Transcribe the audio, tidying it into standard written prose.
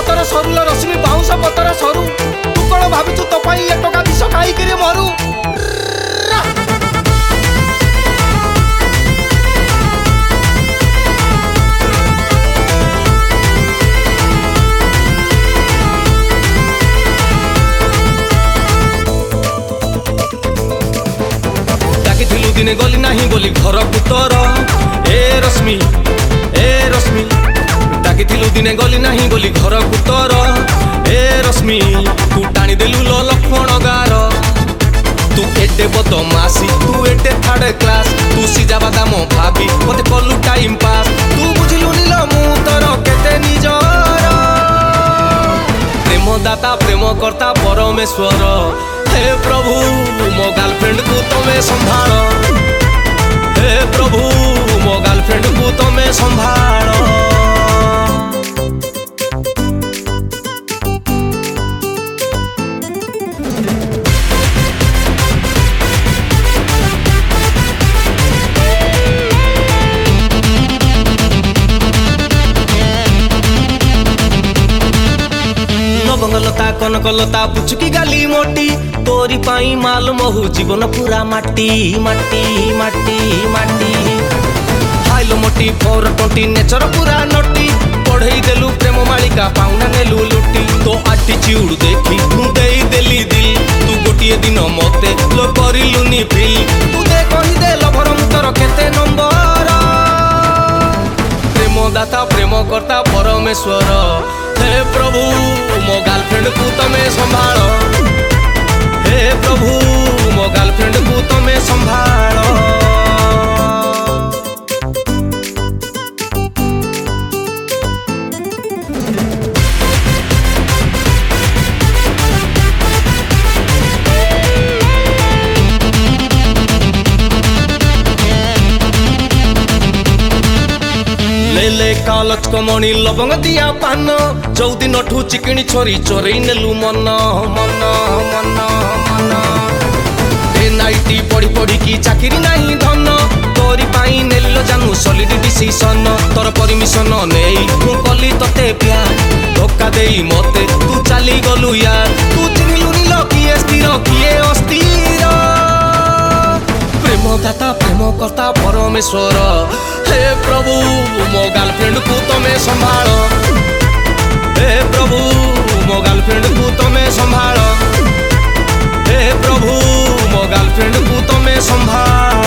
पतर सरू रश्मि बाउंस पतर सरू तू कौन भाविचु तो पाई ए टका विष खाई मरु दिने गली नहीं बोली घर पुतर ए रश्मि डाकी दिने गली नहीं बोली घर पुतर ए रश्मि तू टाणी देलु लो लक्ष्मण गार तू एटे बदमासी तू एटे थर्ड क्लास तू सीजा बादाम भाभी मते कलु टाइम पास तू बुझिलु नील मु तोर केते निजर प्रेम दाता प्रेम करता परमेश्वर हे प्रभु मो गर्लफ्रेंड को तमें संभाल हे प्रभु मो गर्लफ्रेंड को तमें संभाल लता कनकलता पुचुकी गाली मोटी तोरी पाई माल महु जीवन पूरा माटी माटी माटी माटी हाइलो मोटी 420 नेचर पूरा नटी पढ़ई देलु प्रेम मालिका पाउना नेलु लुटी तो एटीट्यूड देखी तू देई देली दिल तू गोटिए दिन मते लो करिलुनी फिल तू दे कहि दे लभर मुतर केते नंबर प्रेम दाता प्रेम करता परमेश्वर हे प्रभु मो गर्लफ्रेंड को तमें संभाल हे प्रभु मो गर्लफ्रेंड को तमें संभाल ले कालच कमणी लवंग दिया पान जो दिन ठू चिकनी छोरी चोरी नेलु मन मन मन मन ए नाइटी पढ़ी पढ़ी की चाकरी नहीं धन तोरी पाई नेलो जानू सॉलिड डिसीजन तोर परमिशन नेई मु कली तते प्यार धोखा देई मते तू चली गलु यार तू चिन्हिलु नील किए स्थिर किए अस्थिर प्रेम दाता प्रेम करता परमेश्वर हे प्रभु मो गर्लफ्रेंड को तमें संभाल हे प्रभु मो गर्लफ्रेंड को तमें संभाल हे प्रभु मो गर्लफ्रेंड को तमें संभाल।